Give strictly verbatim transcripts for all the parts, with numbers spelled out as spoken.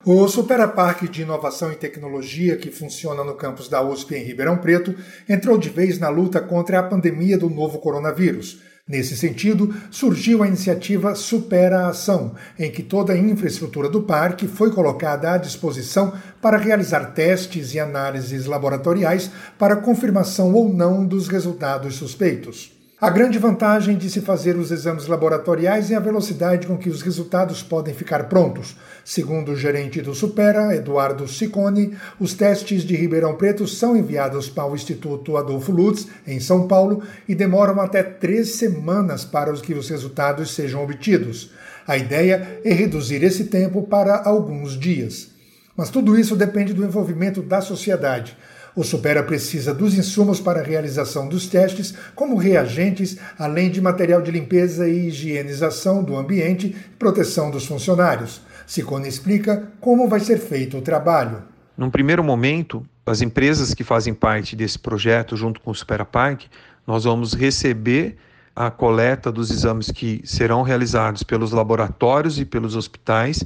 O Superaparque de Inovação e Tecnologia, que funciona no campus da U S P em Ribeirão Preto, entrou de vez na luta contra a pandemia do novo coronavírus. Nesse sentido, surgiu a iniciativa Supera Ação, em que toda a infraestrutura do parque foi colocada à disposição para realizar testes e análises laboratoriais para confirmação ou não dos resultados suspeitos. A grande vantagem de se fazer os exames laboratoriais é a velocidade com que os resultados podem ficar prontos. Segundo o gerente do Supera, Eduardo Ciccone, os testes de Ribeirão Preto são enviados para o Instituto Adolfo Lutz, em São Paulo, e demoram até três semanas para que os resultados sejam obtidos. A ideia é reduzir esse tempo para alguns dias. Mas tudo isso depende do envolvimento da sociedade. O Supera precisa dos insumos para a realização dos testes, como reagentes, além de material de limpeza e higienização do ambiente e proteção dos funcionários. Ciccone explica como vai ser feito o trabalho. Num primeiro momento, as empresas que fazem parte desse projeto, junto com o Superaparque, nós vamos receber a coleta dos exames que serão realizados pelos laboratórios e pelos hospitais,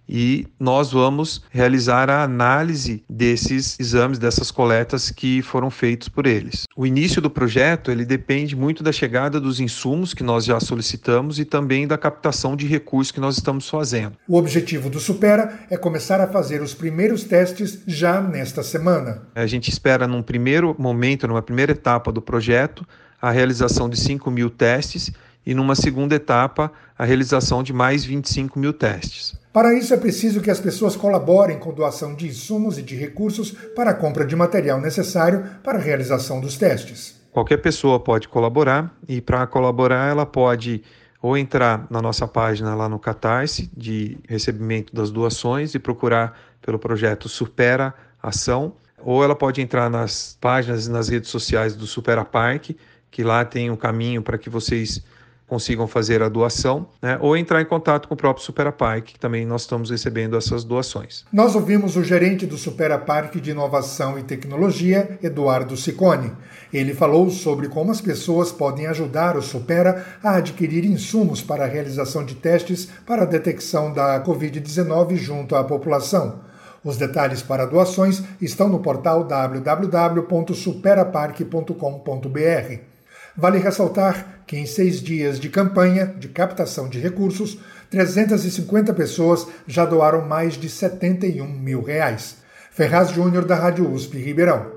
e nós vamos realizar a análise desses exames, dessas coletas que foram feitos por eles. O início do projeto ele depende muito da chegada dos insumos que nós já solicitamos e também da captação de recursos que nós estamos fazendo. O objetivo do Supera é começar a fazer os primeiros testes já nesta semana. A gente espera, num primeiro momento, numa primeira etapa do projeto, a realização de cinco mil testes e, numa segunda etapa, a realização de mais vinte e cinco mil testes. Para isso é preciso que as pessoas colaborem com doação de insumos e de recursos para a compra de material necessário para a realização dos testes. Qualquer pessoa pode colaborar e, para colaborar, ela pode ou entrar na nossa página lá no Catarse de recebimento das doações e procurar pelo projeto Supera Ação, ou ela pode entrar nas páginas e nas redes sociais do Superaparque, que lá tem um caminho para que vocês consigam fazer a doação, né? Ou entrar em contato com o próprio Superaparque, que também nós estamos recebendo essas doações. Nós ouvimos o gerente do Superaparque de Inovação e Tecnologia, Eduardo Ciccone. Ele falou sobre como as pessoas podem ajudar o Supera a adquirir insumos para a realização de testes para a detecção da covid dezenove junto à população. Os detalhes para doações estão no portal w w w ponto superaparque ponto com ponto b r. Vale ressaltar que em seis dias de campanha de captação de recursos, trezentas e cinquenta pessoas já doaram mais de setenta e um mil reais. Ferraz Júnior, da Rádio U S P Ribeirão.